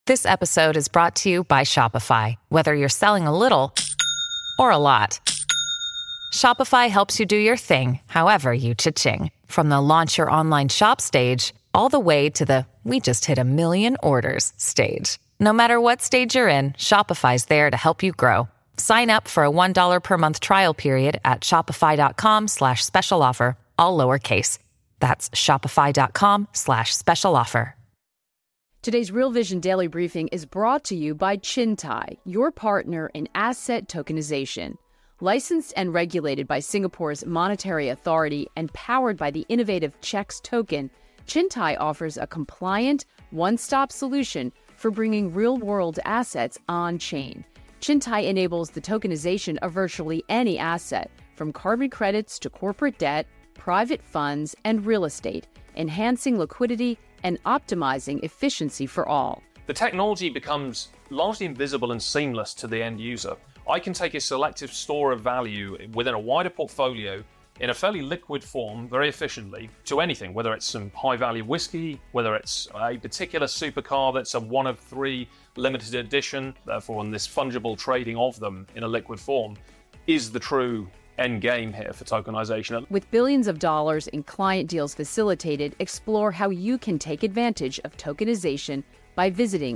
This episode is brought to you by Shopify. Whether you're selling a little or a lot, Shopify helps you do your thing, however you cha-ching. From the launch your online shop stage, all the way to the we just hit 1 million orders stage. No matter what stage you're in, Shopify's there to help you grow. Sign up for a $1 per month trial period at shopify.com/special offer, all lowercase. That's shopify.com/special offer. Today's Real Vision Daily Briefing is brought to you by Chintai, your partner in asset tokenization. Licensed and regulated by Singapore's Monetary Authority and powered by the innovative CHEX token, Chintai offers a compliant, one-stop solution for bringing real-world assets on-chain. Chintai enables the tokenization of virtually any asset, from carbon credits to corporate debt, private funds, and real estate, enhancing liquidity and optimizing efficiency for all. The technology becomes largely invisible and seamless to the end user. I can take a selective store of value within a wider portfolio in a fairly liquid form, very efficiently, to anything, whether it's some high-value whiskey, whether it's a particular supercar that's a one of three limited edition, therefore, in this fungible trading of them in a liquid form is the true end game here for tokenization. With billions of dollars in client deals facilitated, explore how you can take advantage of tokenization by visiting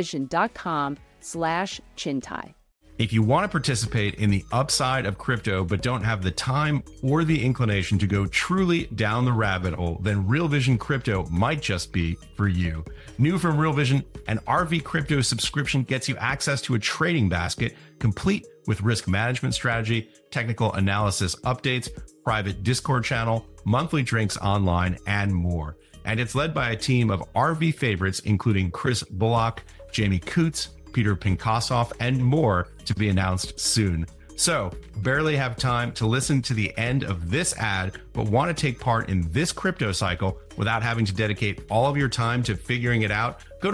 realvision.com/Chintai. If you want to participate in the upside of crypto but don't have the time or the inclination to go truly down the rabbit hole, then Real Vision Crypto might just be for you. New from Real Vision, an RV Crypto subscription gets you access to a trading basket complete with risk management strategy, technical analysis updates, private Discord channel, monthly drinks online, and more. And it's led by a team of RV favorites, including Chris Bullock, Jamie Coots, Peter Pinkossoff, and more to be announced soon. So, barely have time to listen to the end of this ad, but want to take part in this crypto cycle without having to dedicate all of your time to figuring it out? Go to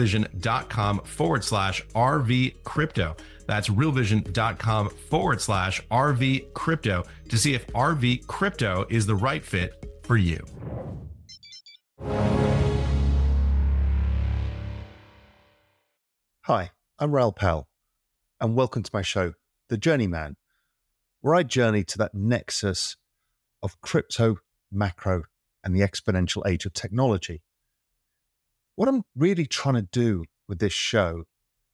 realvision.com/RV crypto. That's realvision.com/RV crypto to see if RV crypto is the right fit for you. Hi, I'm Raoul Pal, and welcome to my show, The Journeyman, where I journey to that nexus of crypto, macro, and the exponential age of technology. What I'm really trying to do with this show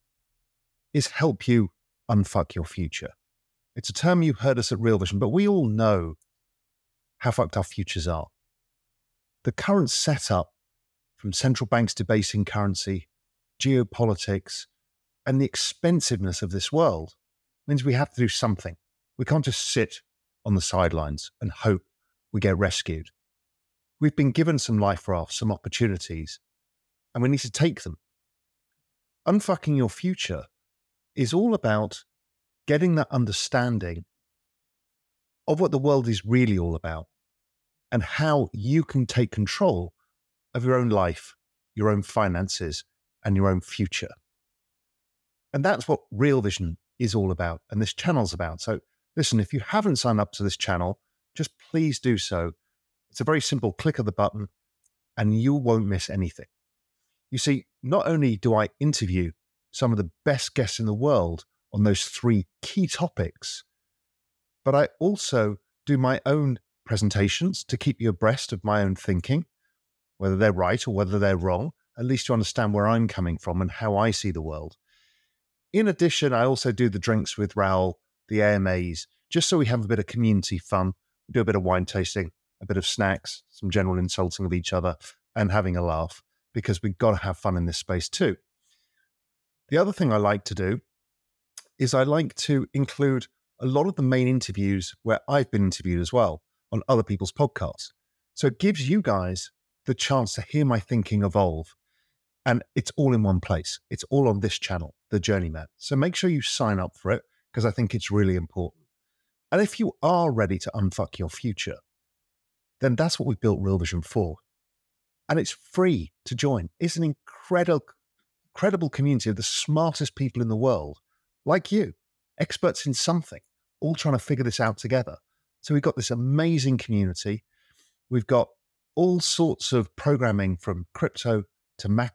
is help you unfuck your future. It's a term you heard us at Real Vision, but we all know how fucked our futures are. The current setup, from central banks debasing currency, geopolitics, and the expensiveness of this world, means we have to do something. We can't just sit on the sidelines and hope we get rescued. We've been given some life rafts, some opportunities, and we need to take them. Unfucking your future is all about getting that understanding of what the world is really all about and how you can take control of your own life, your own finances, and your own future. And that's what Real Vision is all about, and this channel's about. So listen, if you haven't signed up to this channel, just please do so. It's a very simple click of the button, and you won't miss anything. You see, not only do I interview some of the best guests in the world on those three key topics, but I also do my own presentations to keep you abreast of my own thinking, whether they're right or whether they're wrong, at least you understand where I'm coming from and how I see the world. In addition, I also do the drinks with Raoul, the AMAs, just so we have a bit of community fun. We do a bit of wine tasting, a bit of snacks, some general insulting of each other, and having a laugh, because we've got to have fun in this space too. The other thing I like to do is I like to include a lot of the main interviews where I've been interviewed as well on other people's podcasts. So it gives you guys the chance to hear my thinking evolve. And it's all in one place. It's all on this channel, The Journeyman. So make sure you sign up for it, because I think it's really important. And if you are ready to unfuck your future, then that's what we built Real Vision for. And it's free to join. It's an incredible community of the smartest people in the world, like you, experts in something, all trying to figure this out together. So we've got this amazing community. We've got all sorts of programming from crypto to macro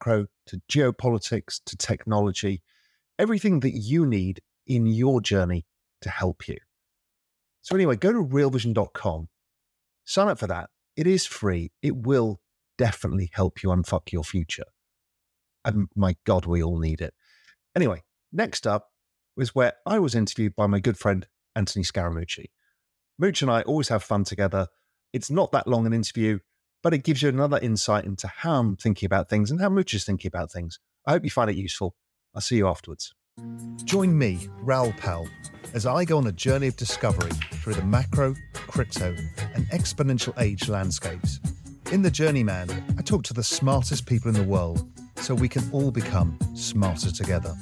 to geopolitics to technology, everything that you need in your journey to help you. So anyway, go to realvision.com, sign up for that. It is free. It will definitely help you unfuck your future. And my God, we all need it. Anyway, next up was where I was interviewed by my good friend, Anthony Scaramucci. Mooch and I always have fun together. It's not that long an interview, but it gives you another insight into how I'm thinking about things and how Mooch is thinking about things. I hope you find it useful. I'll see you afterwards. Join me, Raoul Pal, as I go on a journey of discovery through the macro, crypto, and exponential age landscapes. In The Journeyman, I talk to the smartest people in the world so we can all become smarter together.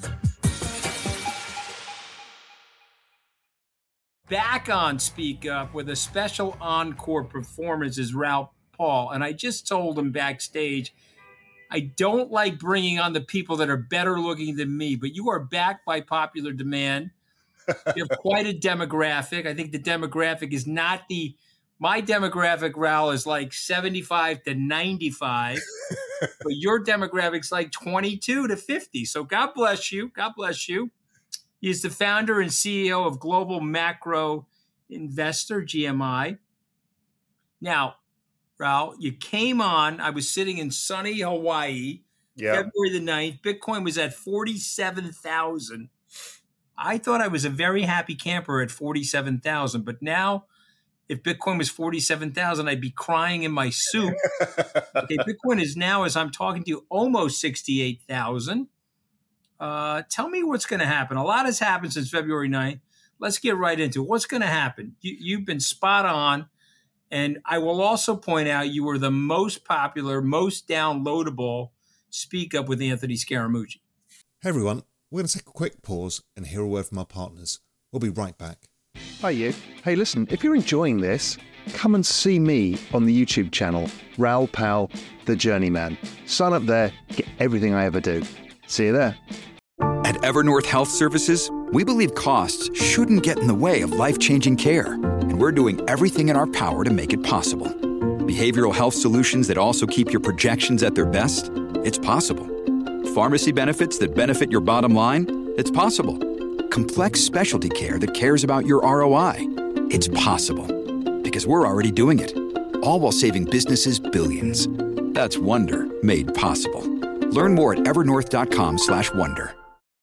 Back on Speak Up with a special encore performance is Raoul Pal. And I just told him backstage, I don't like bringing on the people that are better looking than me, but you are back by popular demand. You have quite a demographic. I think the demographic is not my demographic, Raoul, is like 75 to 95, but your demographic's like 22 to 50. So God bless you. God bless you. He's the founder and CEO of Global Macro Investor, GMI. Now, Raoul, you came on. I was sitting in sunny Hawaii, February the 9th. Bitcoin was at 47,000. I thought I was a very happy camper at 47,000, but now if Bitcoin was 47,000, I'd be crying in my soup. Okay, Bitcoin is now, as I'm talking to you, almost 68,000. Tell me what's going to happen. A lot has happened since February 9th. Let's get right into it. What's going to happen? You've been spot on. And I will also point out you were the most popular, most downloadable Speak Up with Anthony Scaramucci. Hey everyone, we're going to take a quick pause and hear a word from our partners. We'll be right back. Hi you. Hey listen, if you're enjoying this, come and see me on the YouTube channel, Raoul Pal, The Journeyman. Sign up there, get everything I ever do. See you there. At Evernorth Health Services, we believe costs shouldn't get in the way of life-changing care, and we're doing everything in our power to make it possible. Behavioral health solutions that also keep your projections at their best? It's possible. Pharmacy benefits that benefit your bottom line? It's possible. Complex specialty care that cares about your ROI? It's possible. Because we're already doing it. All while saving businesses billions. That's Wonder made possible. Learn more at evernorth.com/wonder.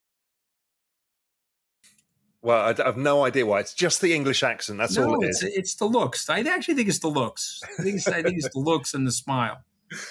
Well, I have no idea why. It's just the English accent. That's all it is. It's the looks. I actually think it's the looks. I think it's the looks and the smile.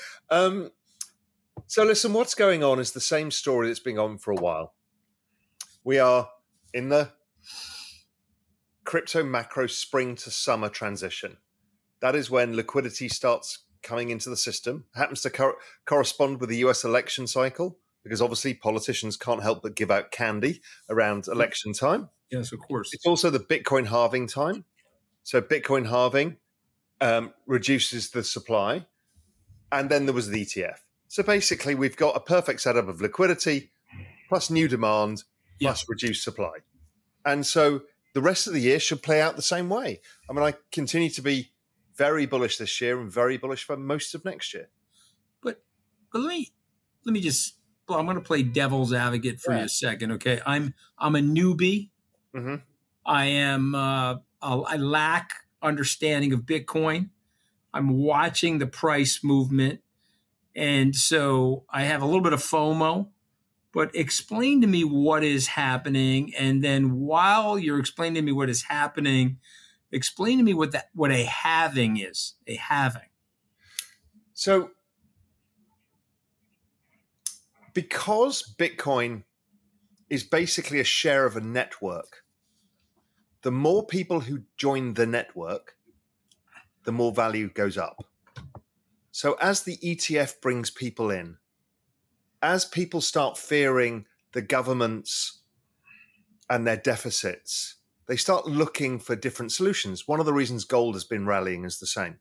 So listen, what's going on is the same story that's been on for a while. We are in the crypto macro spring to summer transition. That is when liquidity starts coming into the system. It happens to correspond with the US election cycle, because obviously politicians can't help but give out candy around election time. Yes, of course. It's also the Bitcoin halving time. So Bitcoin halving reduces the supply. And then there was the ETF. So basically, we've got a perfect setup of liquidity plus new demand plus reduced supply. And so the rest of the year should play out the same way. I mean, I continue to be very bullish this year and very bullish for most of next year. But let me just, I'm going to play devil's advocate for you a second, okay? I'm a newbie. Mm-hmm. I lack understanding of Bitcoin. I'm watching the price movement. And so I have a little bit of FOMO, but explain to me what is happening. And then while you're explaining to me what is happening, explain to me what a halving is, a halving. So because Bitcoin is basically a share of a network, the more people who join the network, the more value goes up. So as the ETF brings people in, as people start fearing the governments and their deficits, they start looking for different solutions. One of the reasons gold has been rallying is the same.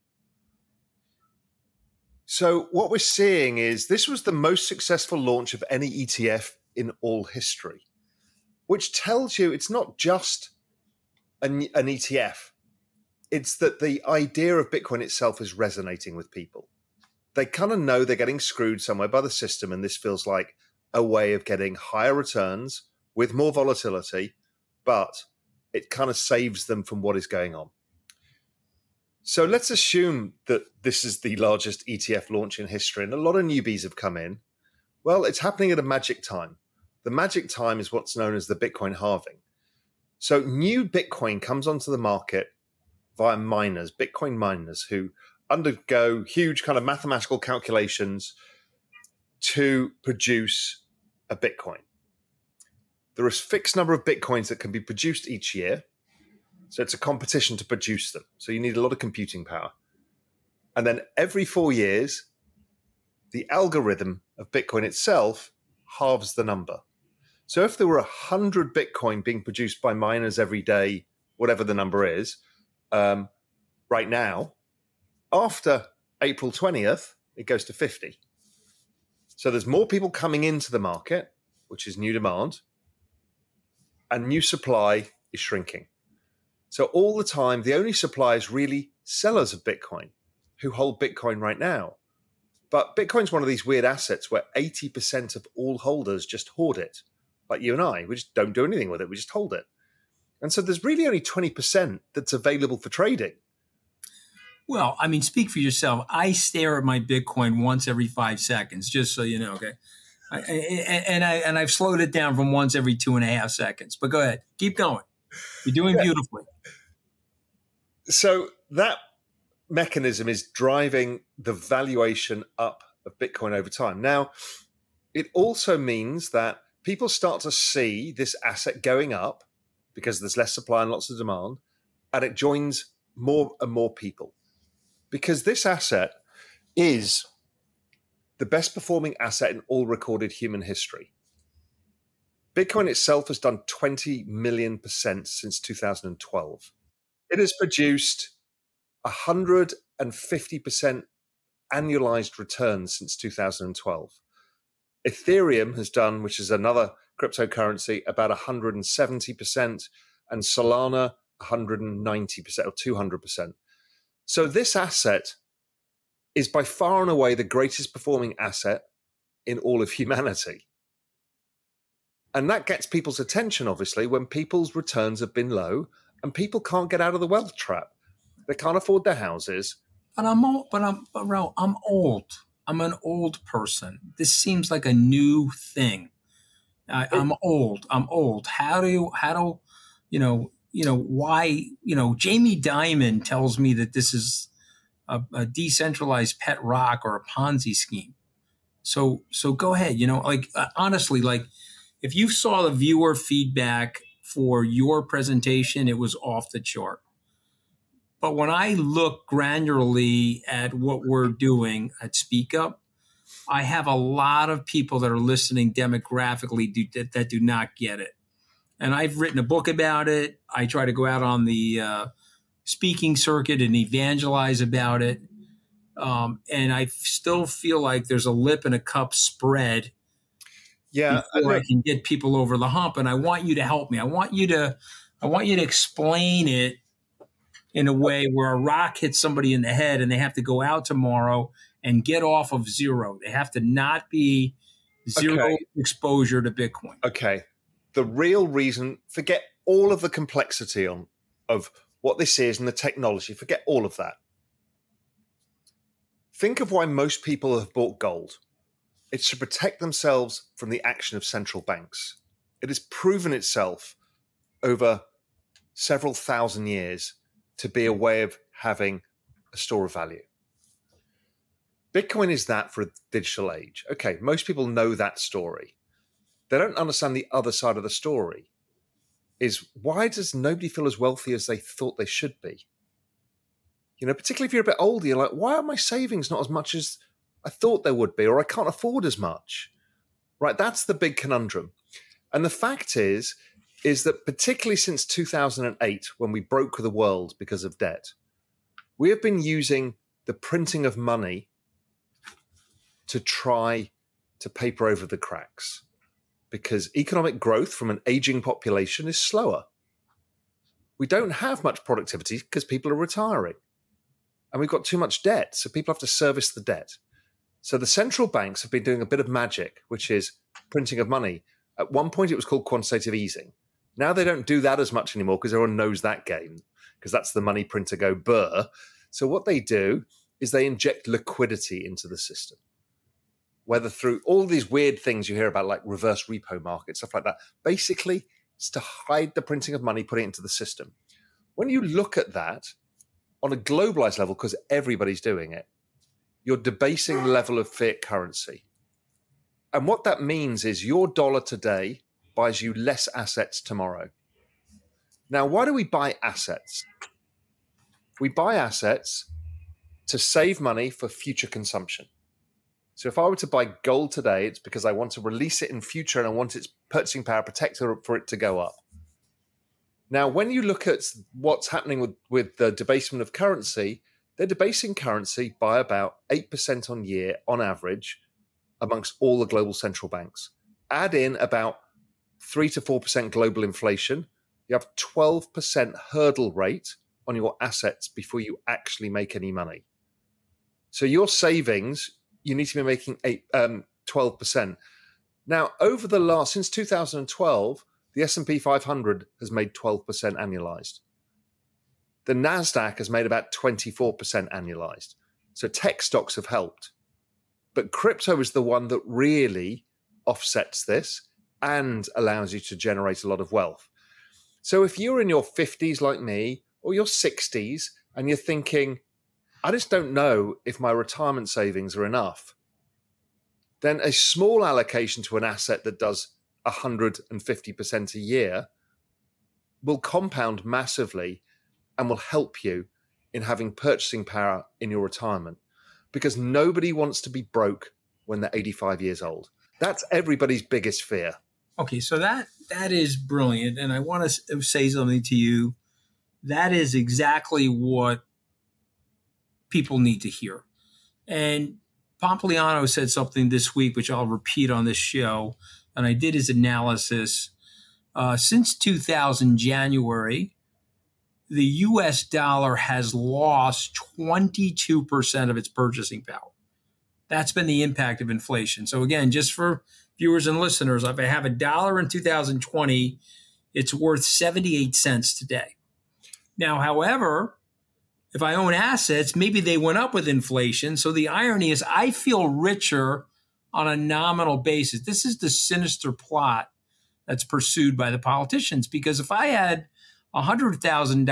So what we're seeing is this was the most successful launch of any ETF in all history, which tells you it's not just an ETF. It's that the idea of Bitcoin itself is resonating with people. they kind of know they're getting screwed somewhere by the system, and this feels like a way of getting higher returns with more volatility, but it kind of saves them from what is going on. So let's assume that this is the largest ETF launch in history, and a lot of newbies have come in. Well, it's happening at a magic time. The magic time is what's known as the Bitcoin halving. So new Bitcoin comes onto the market via miners, Bitcoin miners, who undergo huge kind of mathematical calculations to produce a Bitcoin. There is a fixed number of Bitcoins that can be produced each year. So it's a competition to produce them. So you need a lot of computing power. And then every 4 years, the algorithm of Bitcoin itself halves the number. So if there were 100 Bitcoin being produced by miners every day, whatever the number is, right now, after April 20th, it goes to 50. So there's more people coming into the market, which is new demand, and new supply is shrinking. So all the time, the only supply is really sellers of Bitcoin who hold Bitcoin right now. But Bitcoin's one of these weird assets where 80% of all holders just hoard it. Like you and I, we just don't do anything with it. We just hold it. And so there's really only 20% that's available for trading. Well, I mean, speak for yourself. I stare at my Bitcoin once every 5 seconds, just so you know, okay? And I've slowed it down from once every 2.5 seconds. But go ahead. Keep going. You're doing beautifully. So that mechanism is driving the valuation up of Bitcoin over time. Now, it also means that people start to see this asset going up because there's less supply and lots of demand, and it joins more and more people. Because this asset is the best performing asset in all recorded human history. Bitcoin itself has done 20 million% since 2012. It has produced 150% annualized returns since 2012. Ethereum has done, which is another cryptocurrency, about 170%, and Solana 190% or 200%. So this asset is by far and away the greatest performing asset in all of humanity. And that gets people's attention, obviously, when people's returns have been low and people can't get out of the wealth trap. They can't afford their houses. But I'm old. I'm an old person. This seems like a new thing. I'm old. Why, Jamie Dimon tells me that this is a decentralized pet rock or a Ponzi scheme. So go ahead. Honestly, if you saw the viewer feedback for your presentation, it was off the chart. But when I look granularly at what we're doing at Speak Up, I have a lot of people that are listening demographically that do not get it. And I've written a book about it. I try to go out on the speaking circuit and evangelize about it. And I still feel like there's a lip and a cup spread before I can get people over the hump. And I want you to help me. I want you to explain it in a way where a rock hits somebody in the head and they have to go out tomorrow and get off of zero. They have to not be zero exposure to Bitcoin. Okay. The real reason, forget all of the complexity of what this is and the technology, forget all of that. Think of why most people have bought gold. It's to protect themselves from the action of central banks. It has proven itself over several thousand years to be a way of having a store of value. Bitcoin is that for a digital age. Okay, most people know that story. They don't understand the other side of the story. Is why does nobody feel as wealthy as they thought they should be? Particularly if you're a bit older, you're like, why are my savings not as much as I thought they would be, or I can't afford as much? Right, that's the big conundrum. And the fact is that particularly since 2008, when we broke the world because of debt, we have been using the printing of money to try to paper over the cracks, because economic growth from an aging population is slower. We don't have much productivity because people are retiring, and we've got too much debt, so people have to service the debt. So the central banks have been doing a bit of magic, which is printing of money. At one point, it was called quantitative easing. Now they don't do that as much anymore because everyone knows that game, because that's the money printer go burr. So what they do is they inject liquidity into the system, whether through all these weird things you hear about, like reverse repo market, stuff like that. Basically, it's to hide the printing of money, put it into the system. When you look at that on a globalized level, because everybody's doing it, you're debasing the level of fiat currency. And what that means is your dollar today buys you less assets tomorrow. Now, why do we buy assets? We buy assets to save money for future consumption. So if I were to buy gold today, it's because I want to release it in future and I want its purchasing power protector for it to go up. Now, when you look at what's happening with the debasement of currency, they're debasing currency by about 8% on year on average amongst all the global central banks. Add in about 3 to 4% global inflation, you have 12% hurdle rate on your assets before you actually make any money. So your savings, you need to be making 12%. Now, since 2012, the S&P 500 has made 12% annualized. The NASDAQ has made about 24% annualized. So tech stocks have helped. But crypto is the one that really offsets this and allows you to generate a lot of wealth. So if you're in your 50s like me, or your 60s, and you're thinking, I just don't know if my retirement savings are enough, then a small allocation to an asset that does 150% a year will compound massively and will help you in having purchasing power in your retirement, because nobody wants to be broke when they're 85 years old. That's everybody's biggest fear. Okay, so that is brilliant. And I want to say something to you. That is exactly what people need to hear. And Pompliano said something this week, which I'll repeat on this show, and I did his analysis. Since 2000, January, the U.S. dollar has lost 22% of its purchasing power. That's been the impact of inflation. So again, just for viewers and listeners, if I have $1 in 2020, it's worth 78 cents today. Now, however, if I own assets, maybe they went up with inflation. So the irony is I feel richer on a nominal basis. This is the sinister plot that's pursued by the politicians, because if I had $100,000 in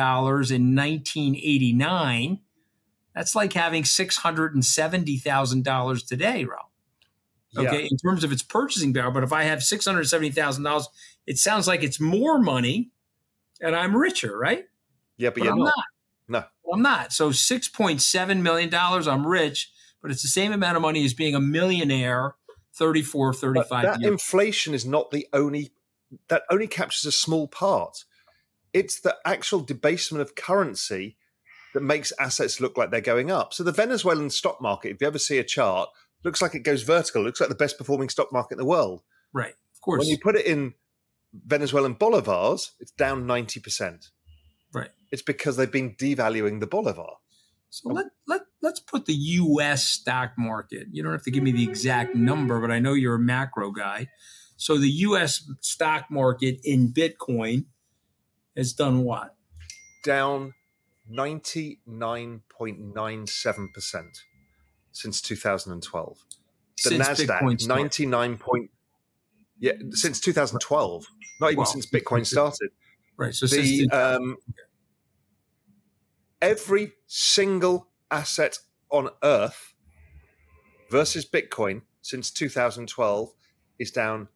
1989, that's like having $670,000 today, Ralph. Okay, yeah. In terms of its purchasing power. But if I have $670,000, it sounds like it's more money and I'm richer, right? Yeah, but you're not. No. Well, I'm not. So $6.7 million, I'm rich, but it's the same amount of money as being a millionaire 34, 35 but that years. Inflation is not that only captures a small part. It's the actual debasement of currency that makes assets look like they're going up. So the Venezuelan stock market, if you ever see a chart, looks like it goes vertical. It looks like the best performing stock market in the world. Right, of course. When you put it in Venezuelan bolivars, it's down 90%. Right. It's because they've been devaluing the bolivar. So let's put the U.S. stock market. You don't have to give me the exact number, but I know you're a macro guy. So the U.S. stock market in Bitcoin has done what? Down 99.97% since 2012. The Since NASDAQ, Bitcoin 99 point. Yeah, since 2012. Not even since Bitcoin started. Right. So since every single asset on Earth versus Bitcoin since 2012 is down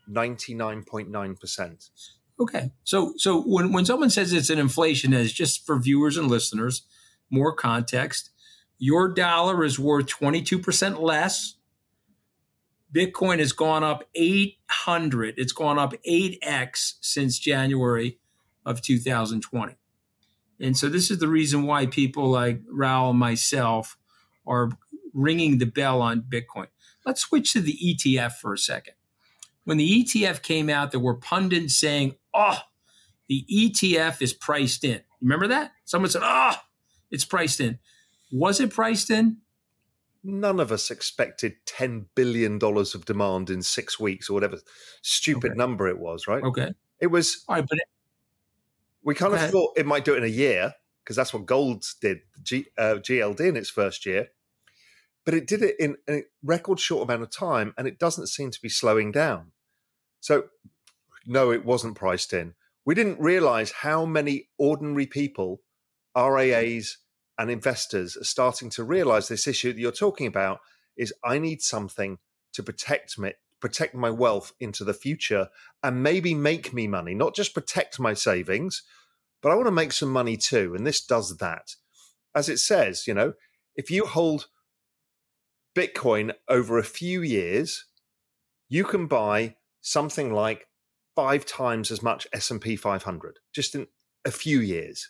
99.9%. Okay. So when someone says it's an inflation hedge, just for viewers and listeners, more context, your dollar is worth 22% less. Bitcoin has gone up 800. It's gone up 8x since January of 2020. And so this is the reason why people like Raul and myself are ringing the bell on Bitcoin. Let's switch to the ETF for a second. When the ETF came out, there were pundits saying, the ETF is priced in. Remember that? Someone said, it's priced in. Was it priced in? none of us expected $10 billion of demand in 6 weeks or whatever stupid number it was, right? Okay. It was, all right, but we kind of thought it might do it in a year because that's what gold did, GLD in its first year. But it did it in a record short amount of time, and it doesn't seem to be slowing down. So, no, it wasn't priced in. We didn't realize how many ordinary people, RAAs and investors, are starting to realize this issue that you're talking about is I need something to protect my wealth into the future and maybe make me money, not just protect my savings, but I want to make some money too. And this does that. As it says, if you hold Bitcoin over a few years, you can buy something like 5 times as much S&P 500 just in a few years.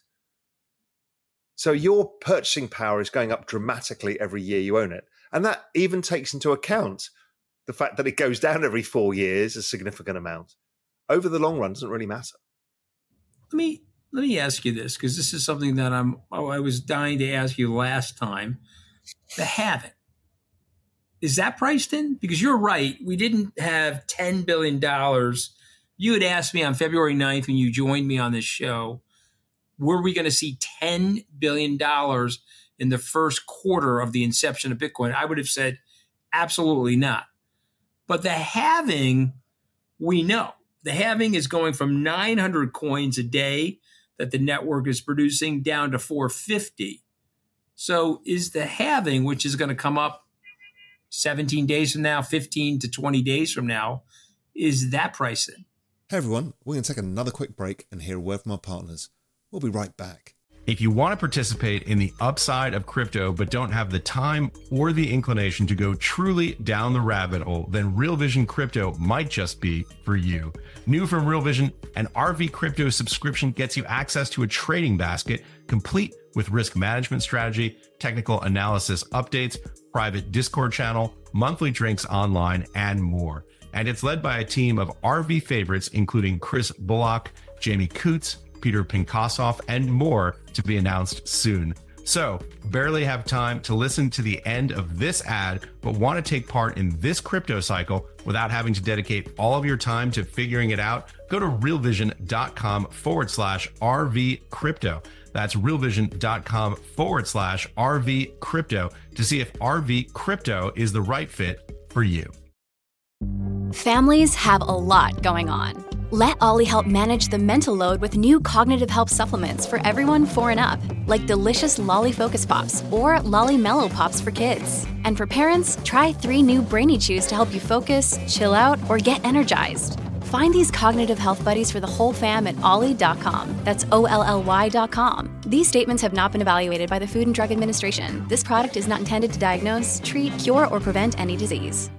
So your purchasing power is going up dramatically every year you own it. And that even takes into account the fact that it goes down every 4 years, a significant amount. Over the long run, it doesn't really matter. Let me ask you this, because this is something that I was dying to ask you last time. The halving. Is that priced in? Because you're right. We didn't have $10 billion. You had asked me on February 9th when you joined me on this show, were we going to see $10 billion in the first quarter of the inception of Bitcoin? I would have said absolutely not. But the halving, we know. The halving is going from 900 coins a day that the network is producing down to 450. So is the halving, which is going to come up 17 days from now, 15 to 20 days from now, is that priced in? Hey everyone, we're going to take another quick break and hear a word from our partners. We'll be right back. If you want to participate in the upside of crypto but don't have the time or the inclination to go truly down the rabbit hole, then Real Vision Crypto might just be for you. New from Real Vision, an RV Crypto subscription gets you access to a trading basket complete with risk management strategy, technical analysis updates, private Discord channel, monthly drinks online, and more. And it's led by a team of RV favorites, including Chris Bullock, Jamie Coots, Peter Pinkosoff, and more to be announced soon. So, barely have time to listen to the end of this ad, but want to take part in this crypto cycle without having to dedicate all of your time to figuring it out? Go to realvision.com/RV crypto. That's realvision.com/RV crypto to see if RV crypto is the right fit for you. Families have a lot going on. Let Ollie help manage the mental load with new cognitive help supplements for everyone 4 and up, like delicious Lolly Focus Pops or Lolly Mellow Pops for kids. And for parents, try 3 new Brainy Chews to help you focus, chill out, or get energized. Find these cognitive health buddies for the whole fam at ollie.com. That's OLLY.com. These statements have not been evaluated by the Food and Drug Administration. This product is not intended to diagnose, treat, cure, or prevent any disease.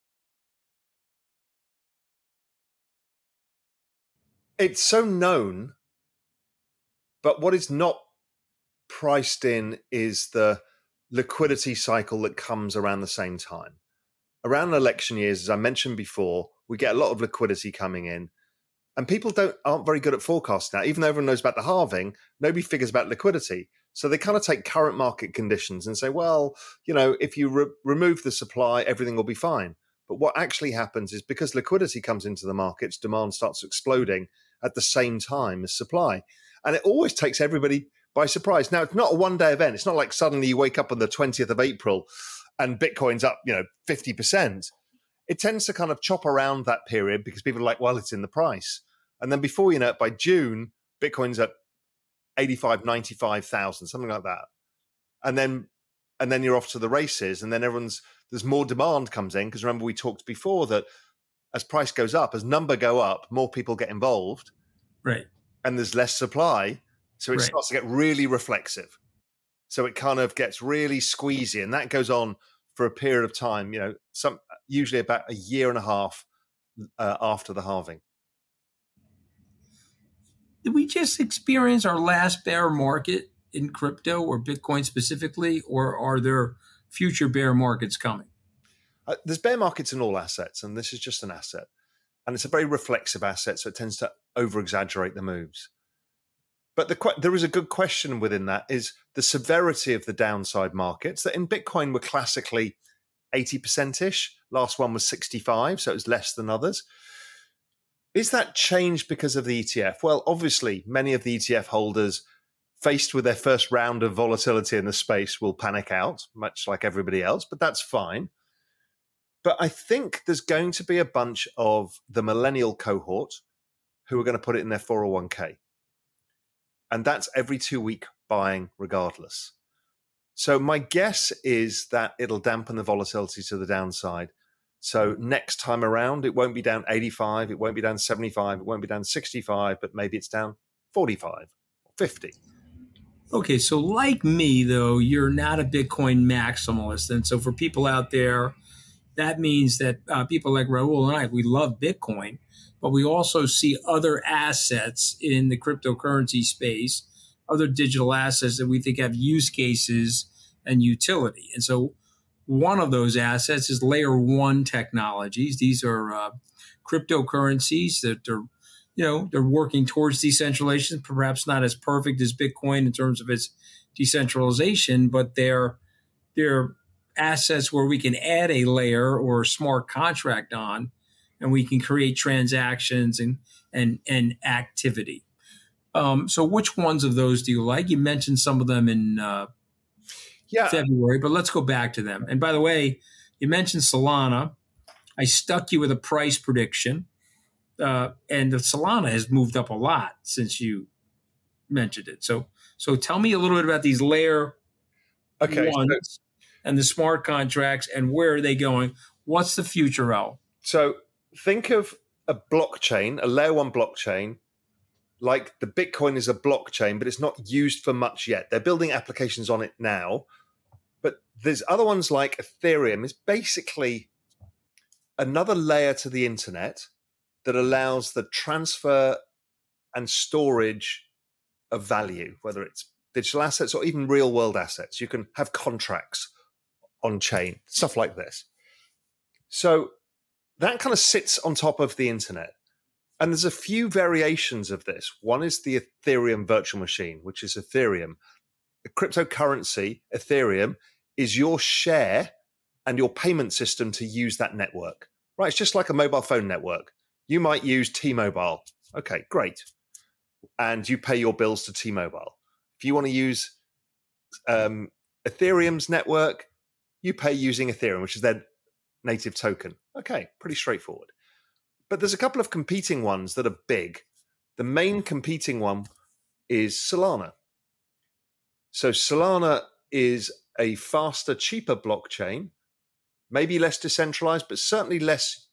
It's so known, but what is not priced in is the liquidity cycle that comes around the same time. Around election years, as I mentioned before, we get a lot of liquidity coming in, and people aren't very good at forecasting that. Even though everyone knows about the halving, nobody figures about liquidity. So they kind of take current market conditions and say, well, if you remove the supply, everything will be fine. But what actually happens is because liquidity comes into the markets, demand starts exploding at the same time as supply. And it always takes everybody by surprise. Now, it's not a one-day event. It's not like suddenly you wake up on the 20th of April and Bitcoin's up, 50%. It tends to kind of chop around that period because people are like, well, it's in the price. And then before you know it, by June, Bitcoin's at 85, 95,000, something like that. And then you're off to the races, and then there's more demand comes in, because remember we talked before that as price goes up, as number go up, more people get involved. Right. And there's less supply. So it starts to get really reflexive. So it kind of gets really squeezy. And that goes on for a period of time, usually about a year and a half after the halving. Did we just experience our last bear market in crypto or Bitcoin specifically, or are there future bear markets coming? There's bear markets in all assets, and this is just an asset. And it's a very reflexive asset, so it tends to over-exaggerate the moves. But there is a good question within that, is the severity of the downside markets that in Bitcoin were classically 80%-ish. Last one was 65, so it was less than others. Is that changed because of the ETF? Well, obviously, many of the ETF holders faced with their first round of volatility in the space will panic out, much like everybody else, but that's fine. But I think there's going to be a bunch of the millennial cohort who are going to put it in their 401k. And that's every 2-week buying regardless. So my guess is that it'll dampen the volatility to the downside. So next time around, it won't be down 85, it won't be down 75, it won't be down 65, but maybe it's down 45 or 50. Okay, so like me, though, you're not a Bitcoin maximalist. And so for people out there, that means that people like Raul and I, we love Bitcoin, but we also see other assets in the cryptocurrency space, other digital assets that we think have use cases and utility. And so one of those assets is layer one technologies. These are cryptocurrencies that are, they're working towards decentralization, perhaps not as perfect as Bitcoin in terms of its decentralization, but they're assets where we can add a layer or a smart contract on, and we can create transactions and activity. So which ones of those do you like? You mentioned some of them in February, but let's go back to them. And by the way, you mentioned Solana. I stuck you with a price prediction. And the Solana has moved up a lot since you mentioned it. So tell me a little bit about these layer ones and the smart contracts and where are they going? What's the future, Al? So think of a blockchain, a layer one blockchain, like the Bitcoin is a blockchain, but it's not used for much yet. They're building applications on it now. But there's other ones like Ethereum is basically another layer to the internet that allows the transfer and storage of value, whether it's digital assets or even real world assets. You can have contracts on chain, stuff like this. So that kind of sits on top of the internet. And there's a few variations of this. One is the Ethereum virtual machine, which is Ethereum. The cryptocurrency, Ethereum, is your share and your payment system to use that network. Right? It's just like a mobile phone network. You might use T-Mobile. Okay, great. And you pay your bills to T-Mobile. If you want to use Ethereum's network, you pay using Ethereum, which is their native token. Okay, pretty straightforward. But there's a couple of competing ones that are big. The main competing one is Solana. So Solana is a faster, cheaper blockchain, maybe less decentralized, but certainly less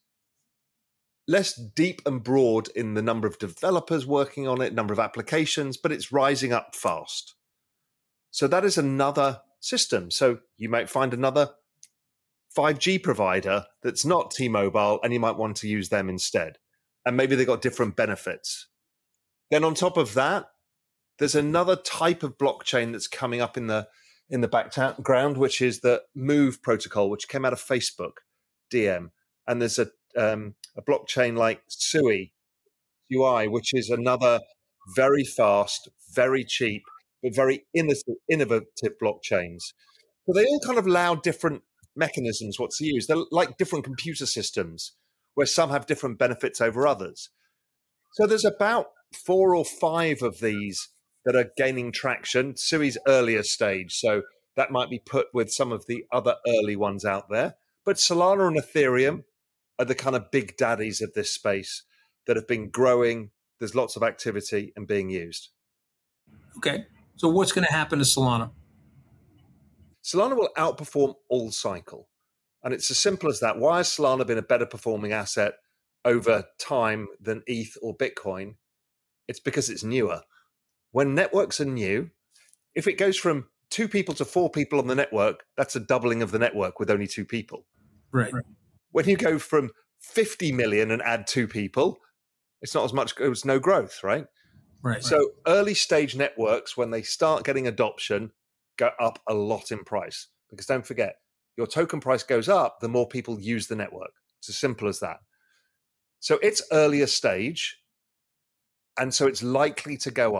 deep and broad in the number of developers working on it, number of applications, but it's rising up fast. So that is another system. So you might find another 5G provider that's not T-Mobile, and you might want to use them instead. And maybe they've got different benefits. Then on top of that, there's another type of blockchain that's coming up in the background, which is the Move protocol, which came out of Facebook, DM. And there's a blockchain like Sui, which is another very fast, very cheap, but very innovative blockchains. So they all kind of allow different mechanisms what to use. They're like different computer systems where some have different benefits over others. So there's about 4 or 5 of these that are gaining traction. Sui's earlier stage, so that might be put with some of the other early ones out there. But Solana and Ethereum are the kind of big daddies of this space that have been growing. There's lots of activity and being used. Okay. So what's going to happen to Solana? Solana will outperform all cycle. And it's as simple as that. Why has Solana been a better performing asset over time than ETH or Bitcoin? It's because it's newer. When networks are new, if it goes from 2 people to 4 people on the network, that's a doubling of the network with only 2 people. Right. When you go from 50 million and add 2 people, it's not as much, it was no growth, right? Right. So early stage networks, when they start getting adoption, go up a lot in price. Because don't forget, your token price goes up, the more people use the network. It's as simple as that. So it's earlier stage, and so it's likely to go up.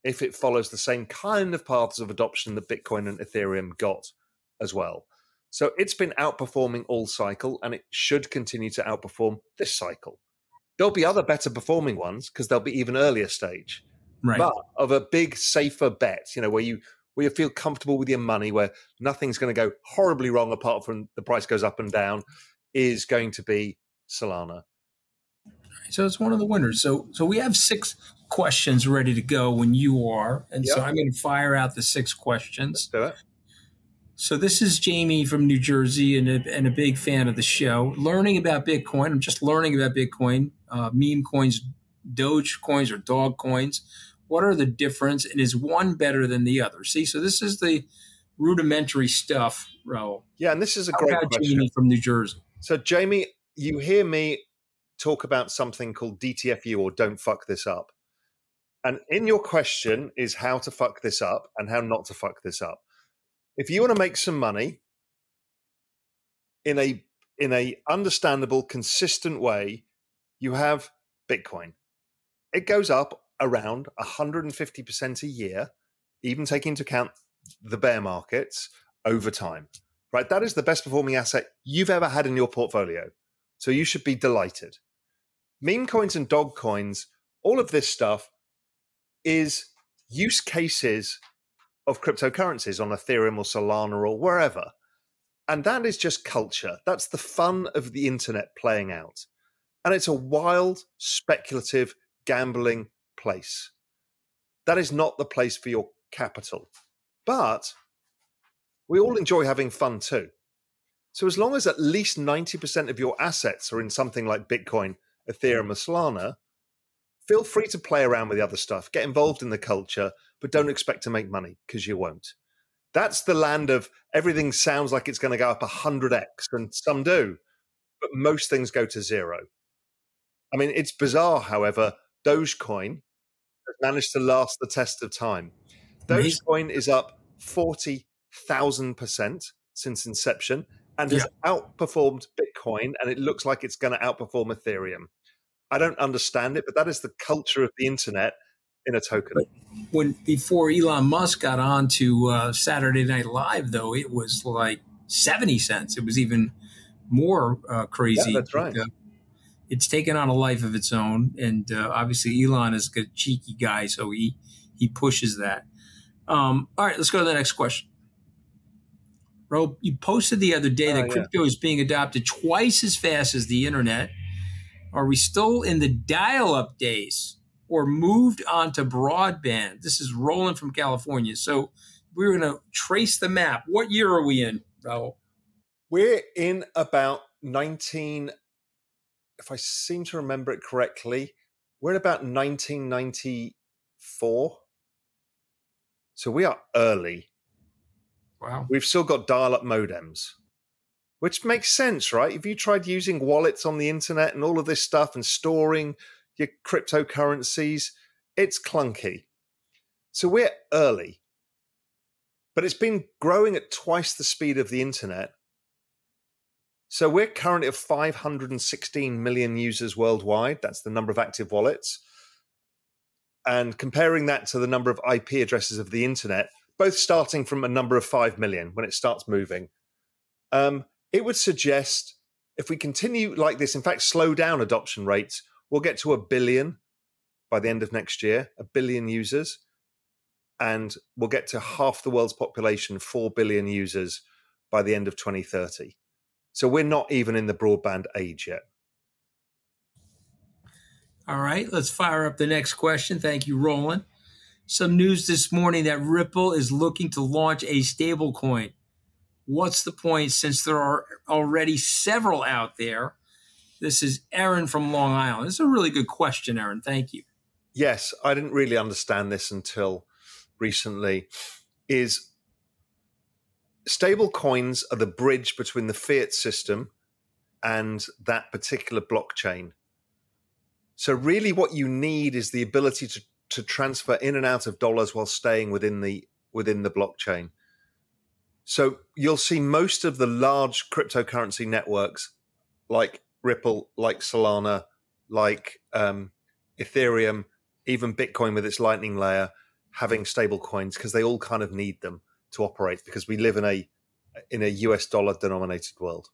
if it follows the same kind of paths of adoption that Bitcoin and Ethereum got as well. So it's been outperforming all cycle, and it should continue to outperform this cycle. There'll be other better performing ones because they'll be even earlier stage. Right. But of a big, safer bet, where you feel comfortable with your money, where nothing's going to go horribly wrong apart from the price goes up and down, is going to be Solana. So it's one of the winners. So we have 6 questions ready to go when you are. And so I'm going to fire out the 6 questions. Let's do it. So this is Jamie from New Jersey and a big fan of the show. Learning about Bitcoin. I'm just learning about Bitcoin, meme coins, Doge coins, or dog coins. What are the difference? And is one better than the other? See, so this is the rudimentary stuff, Raul. Yeah, and this is a great question. Jamie from New Jersey. So, Jamie, you hear me talk about something called DTFU, or don't fuck this up. And in your question is how to fuck this up and how not to fuck this up. If you want to make some money in a understandable, consistent way, you have Bitcoin. It goes up around 150% a year, even taking into account the bear markets over time, right? That is the best performing asset you've ever had in your portfolio. So you should be delighted. Meme coins and dog coins, all of this stuff is use cases of cryptocurrencies on Ethereum or Solana or wherever. And that is just culture. That's the fun of the internet playing out. And it's a wild, speculative, gambling place. That is not the place for your capital. But we all enjoy having fun too. So as long as at least 90% of your assets are in something like Bitcoin, Ethereum, or Solana, feel free to play around with the other stuff, get involved in the culture, but don't expect to make money because you won't. That's the land of everything sounds like it's going to go up 100x, and some do, but most things go to zero. I mean, it's bizarre, however, Dogecoin has managed to last the test of time. Dogecoin is up 40,000% since inception and has outperformed Bitcoin, and it looks like it's going to outperform Ethereum. I don't understand it, but that is the culture of the internet in a token. Before Elon Musk got on to Saturday Night Live, though, it was like 70 cents. It was even more crazy. Yeah, that's right. It's taken on a life of its own, and obviously Elon is a cheeky guy, so he pushes that. All right, let's go to the next question. Ro, you posted the other day that crypto is being adopted twice as fast as the internet. Are we still in the dial-up days or moved on to broadband? This is Roland from California. So we're going to trace the map. What year are we in, Raul? We're in about 19, if I seem to remember it correctly, we're in about 1994. So we are early. Wow. We've still got dial-up modems, which makes sense, right? If you tried using wallets on the internet and all of this stuff and storing your cryptocurrencies, it's clunky. So we're early. But it's been growing at twice the speed of the internet. So we're currently at 516 million users worldwide. That's the number of active wallets. And comparing that to the number of IP addresses of the internet, both starting from a number of 5 million when it starts moving, it would suggest if we continue like this, in fact, slow down adoption rates, we'll get to 1 billion by the end of next year, 1 billion users. And we'll get to half the world's population, 4 billion users by the end of 2030. So we're not even in the broadband age yet. All right, let's fire up the next question. Thank you, Roland. Some news this morning that Ripple is looking to launch a stablecoin. What's the point since there are already several out there? This is Aaron from Long Island. This is a really good question, Aaron. Thank you. Yes, I didn't really understand this until recently. Is stable coins are the bridge between the fiat system and that particular blockchain. So really what you need is the ability to transfer in and out of dollars while staying within the blockchain. So you'll see most of the large cryptocurrency networks like Ripple, like Solana, like Ethereum, even Bitcoin with its Lightning layer, having stable coins because they all kind of need them to operate because we live in a US dollar denominated world.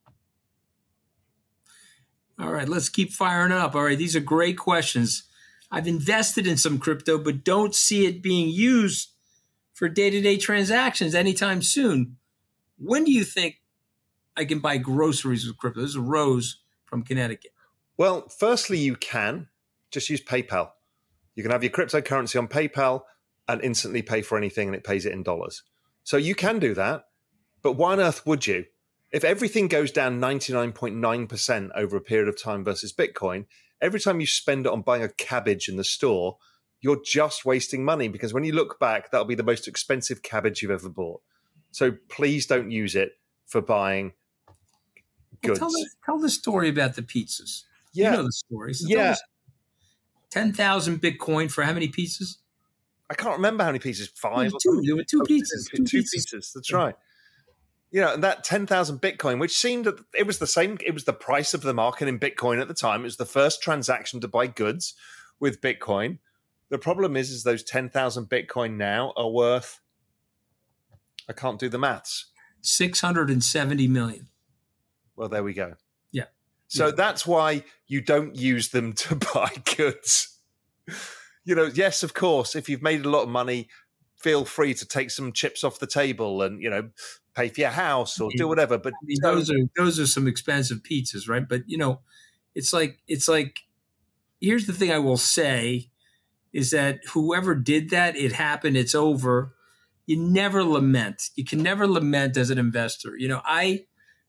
All right, let's keep firing up. All right, these are great questions. I've invested in some crypto, but don't see it being used for day-to-day transactions anytime soon. When do you think I can buy groceries with crypto? This is Rose from Connecticut. Well, firstly, you can just use PayPal. You can have your cryptocurrency on PayPal and instantly pay for anything, and it pays it in dollars. So you can do that, but why on earth would you? If everything goes down 99.9% over a period of time versus Bitcoin, every time you spend it on buying a cabbage in the store, you're just wasting money because when you look back, that'll be the most expensive cabbage you've ever bought. So please don't use it for buying goods. Well, tell the story about the pizzas. Yeah. You know the story. So yeah. 10,000 Bitcoin for how many pizzas? I can't remember how many pieces. 5 or two. There were two pizzas. Two pizzas. That's right. You know, and that 10,000 Bitcoin, which seemed that it was the same, it was the price of the market in Bitcoin at the time. It was the first transaction to buy goods with Bitcoin. The problem is those 10,000 Bitcoin now are worth, I can't do the maths. 670 million. Well, there we go. Yeah. So that's why you don't use them to buy goods. You know, yes, of course, if you've made a lot of money, feel free to take some chips off the table and, you know, pay for your house or do whatever. But I mean, those are some expensive pizzas, right? But, you know, it's like here's the thing I will say is that whoever did that, it happened, it's over. You never lament. You can never lament as an investor. You know, I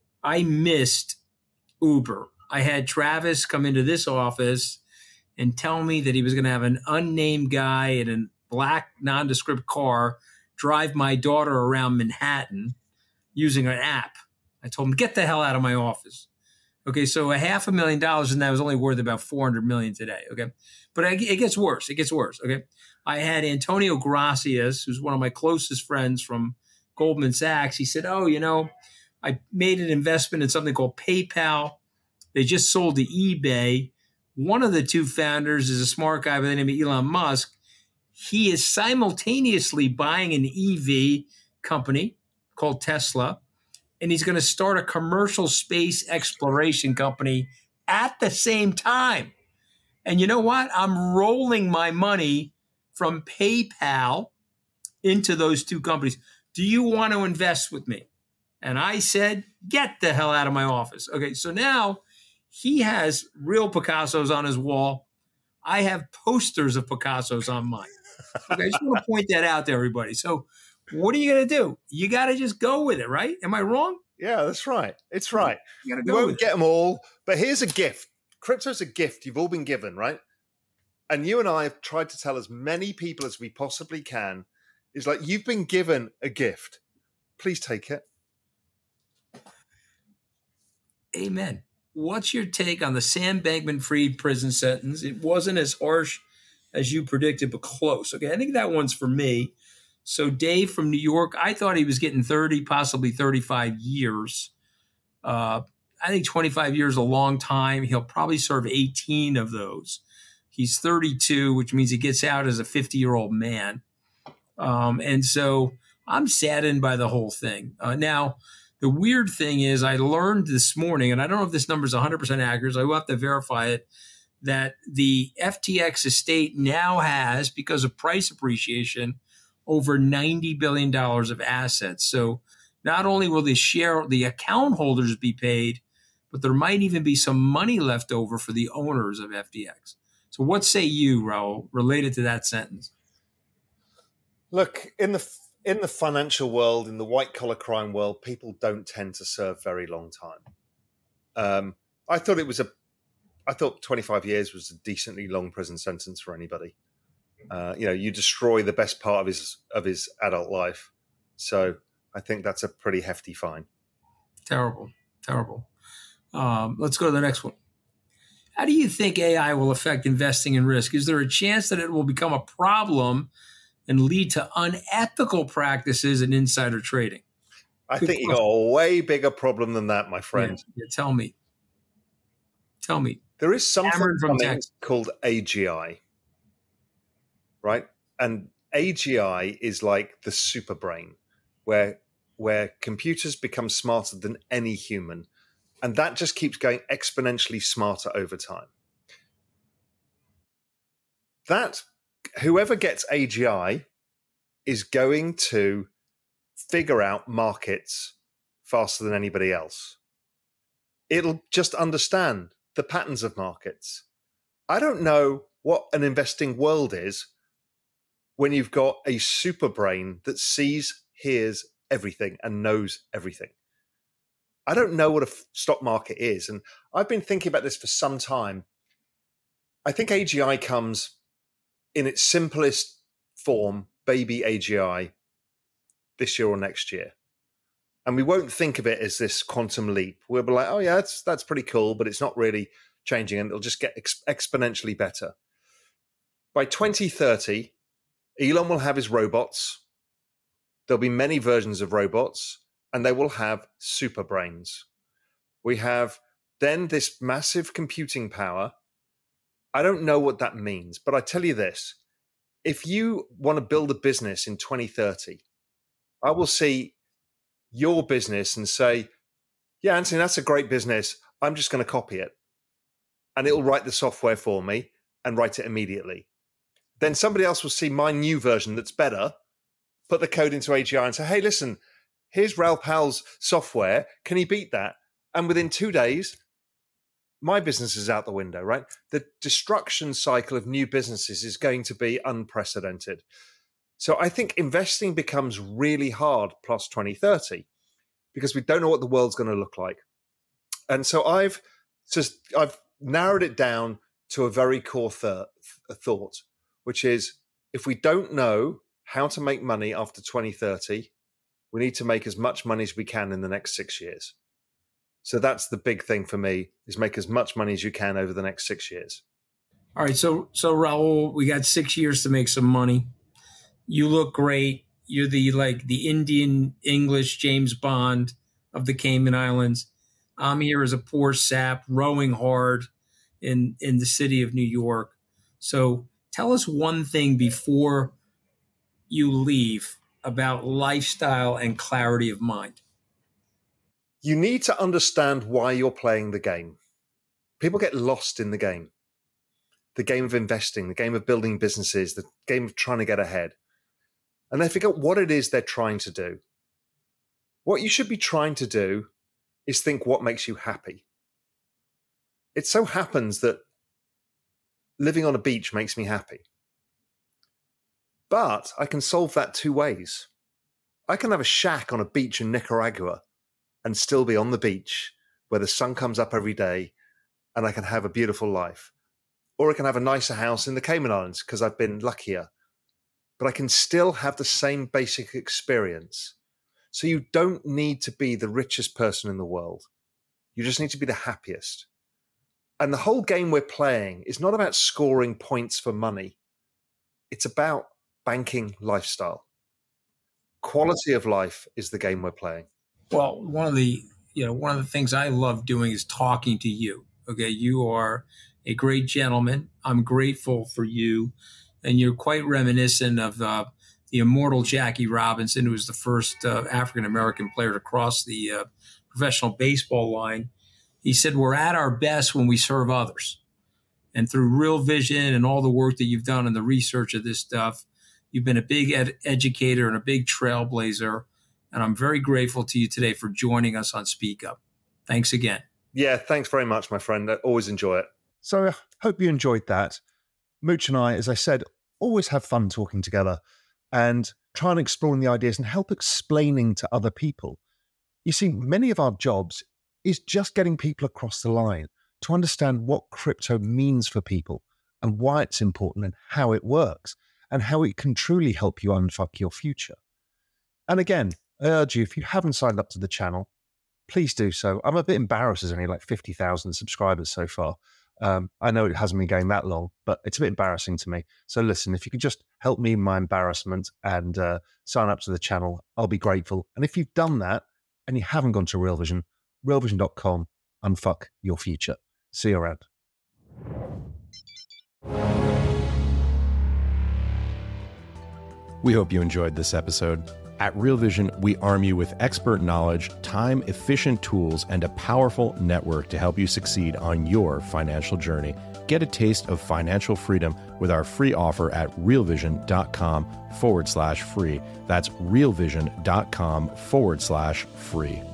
missed Uber. I had Travis come into this office and tell me that he was going to have an unnamed guy in a black nondescript car drive my daughter around Manhattan using an app. I told him, get the hell out of my office. Okay, so $500,000 and that was only worth about $400 million today. Okay, but it gets worse. It gets worse. Okay, I had Antonio Gracias, who's one of my closest friends from Goldman Sachs. He said, "Oh, you know, I made an investment in something called PayPal. They just sold to eBay. One of the two founders is a smart guy by the name of Elon Musk. He is simultaneously buying an EV company called Tesla, and he's going to start a commercial space exploration company at the same time. And you know what? I'm rolling my money from PayPal into those two companies. Do you want to invest with me?" And I said, get the hell out of my office. Okay, so now he has real Picassos on his wall. I have posters of Picassos on mine. Okay, I just want to point that out to everybody. So what are you going to do? You got to just go with it, right? Am I wrong? Yeah, that's right. It's right. You got to We go won't get them all, but here's a gift. Crypto's a gift you've all been given, right? And you and I have tried to tell as many people as we possibly can is like, you've been given a gift. Please take it. Amen. What's your take on the Sam Bankman-Fried prison sentence? It wasn't as harsh as you predicted, but close. Okay, I think that one's for me. So Dave from New York, I thought he was getting 30, possibly 35 years. I think 25 years is a long time. He'll probably serve 18 of those. He's 32, which means he gets out as a 50-year-old man. And so I'm saddened by the whole thing. Now, the weird thing is I learned this morning, and I don't know if this number is 100% accurate, so I will have to verify it, that the FTX estate now has, because of price appreciation, over $90 billion of assets. So not only will the account holders be paid, but there might even be some money left over for the owners of FTX. So what say you, Raul, related to that sentence? Look, in the financial world, in the white-collar crime world, people don't tend to serve very long time. I thought 25 years was a decently long prison sentence for anybody. You destroy the best part of his adult life. So I think that's a pretty hefty fine. Terrible. Let's go to the next one. How do you think AI will affect investing in risk? Is there a chance that it will become a problem and lead to unethical practices in insider trading? I think you got a way bigger problem than that, my friend. Yeah, tell me. There is something called AGI, right? And AGI is like the super brain, where computers become smarter than any human, and that just keeps going exponentially smarter over time. That whoever gets AGI is going to figure out markets faster than anybody else. It'll just understand the patterns of markets. I don't know what an investing world is when you've got a super brain that sees, hears everything and knows everything. I don't know what a stock market is. And I've been thinking about this for some time. I think AGI comes in its simplest form, baby AGI, this year or next year. And we won't think of it as this quantum leap. We'll be like, oh yeah, that's pretty cool, but it's not really changing, and it'll just get exponentially better. By 2030, Elon will have his robots. There'll be many versions of robots, and they will have super brains. We have then this massive computing power. I don't know what that means, but I tell you this. If you want to build a business in 2030, I will see your business and say, yeah, Anthony, that's a great business. I'm just going to copy it. And it'll write the software for me and write it immediately. Then somebody else will see my new version that's better, put the code into AGI and say, hey, listen, here's Raoul Pal's software. Can he beat that? And within 2 days, my business is out the window, right? The destruction cycle of new businesses is going to be unprecedented. So I think investing becomes really hard plus 2030 because we don't know what the world's going to look like. And so I've narrowed it down to a very core thought, which is if we don't know how to make money after 2030, we need to make as much money as we can in the next 6 years. So that's the big thing for me, is make as much money as you can over the next 6 years. All right. So Raoul, we got 6 years to make some money. You look great. You're the Indian English James Bond of the Cayman Islands. I'm here as a poor sap rowing hard in the city of New York. So tell us one thing before you leave about lifestyle and clarity of mind. You need to understand why you're playing the game. People get lost in the game of investing, the game of building businesses, the game of trying to get ahead. And they forget what it is they're trying to do. What you should be trying to do is think what makes you happy. It so happens that living on a beach makes me happy. But I can solve that two ways. I can have a shack on a beach in Nicaragua and still be on the beach where the sun comes up every day and I can have a beautiful life. Or I can have a nicer house in the Cayman Islands because I've been luckier. But I can still have the same basic experience. So you don't need to be the richest person in the world. You just need to be the happiest. And the whole game we're playing is not about scoring points for money. It's about banking lifestyle. Quality of life is the game we're playing. Well, one of the things I love doing is talking to you. Okay, you are a great gentleman. I'm grateful for you, and you're quite reminiscent of the immortal Jackie Robinson, who was the first African American player to cross the professional baseball line. He said, "We're at our best when we serve others." And through Real Vision and all the work that you've done and the research of this stuff, you've been a big educator and a big trailblazer. And I'm very grateful to you today for joining us on Speak Up. Thanks again. Yeah, thanks very much, my friend. I always enjoy it. So I hope you enjoyed that. Mooch and I, as I said, always have fun talking together and try and exploring the ideas and help explaining to other people. You see, many of our jobs is just getting people across the line to understand what crypto means for people and why it's important and how it works and how it can truly help you unfuck your future. And again, I urge you, if you haven't signed up to the channel, please do so. I'm a bit embarrassed there's only like 50,000 subscribers so far. I know it hasn't been going that long, but it's a bit embarrassing to me. So listen, if you could just help me in my embarrassment and sign up to the channel, I'll be grateful. And if you've done that and you haven't gone to Real Vision, realvision.com, unfuck your future. See you around. We hope you enjoyed this episode. At Real Vision, we arm you with expert knowledge, time-efficient tools, and a powerful network to help you succeed on your financial journey. Get a taste of financial freedom with our free offer at realvision.com/free. That's realvision.com/free.